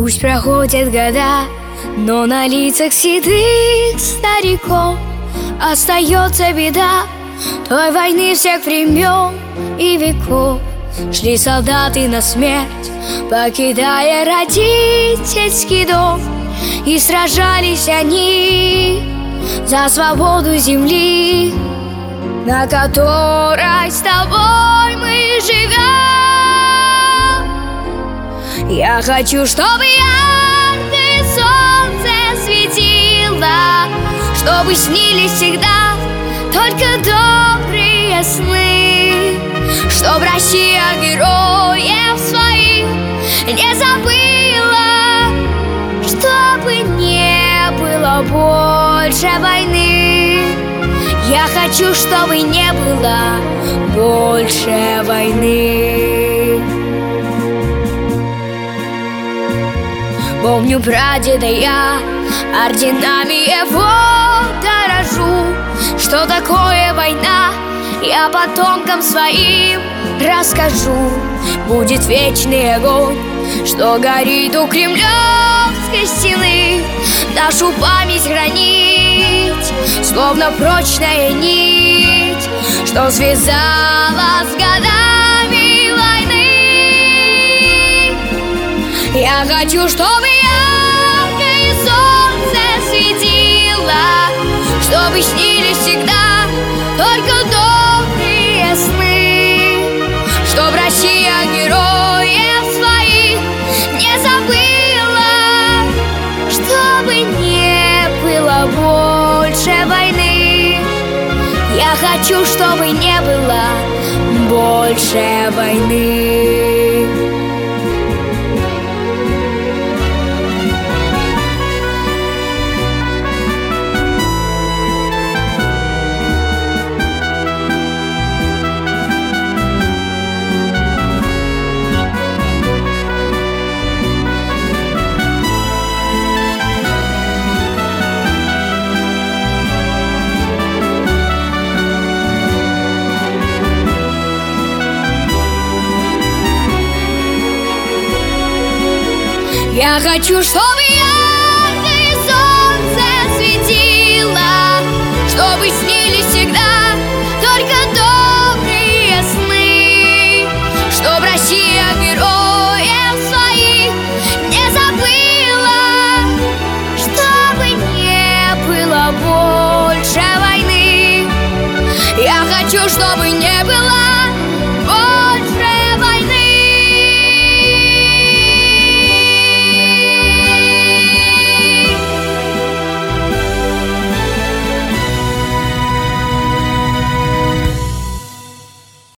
Пусть проходят года, но на лицах седых стариков остается беда той войны всех времен и веков. Шли солдаты на смерть, покидая родительский дом, и сражались они за свободу земли, на которой с тобой мы живем. Я хочу, чтобы яркое солнце светило, чтобы снились всегда только добрые сны, чтоб Россия героев своих не забыла, чтобы не было больше войны. Я хочу, чтобы не было больше войны. Помню прадеда я, орденами его дорожу. Что такое война, я потомкам своим расскажу. Будет вечный огонь, что горит у Кремлевской стены, нашу память хранить, словно прочная нить, что связала с годами войны. Я хочу, чтобы яркое солнце светило, чтобы снились всегда только добрые сны, чтоб Россия героев своих не забыла, чтобы не было больше войны. Я хочу, чтобы не было больше войны. Я хочу, чтобы яркое солнце светило, чтобы снились всегда только добрые сны, чтоб Россия героев своих не забыла, чтобы не было больше войны. Я хочу, чтобы не было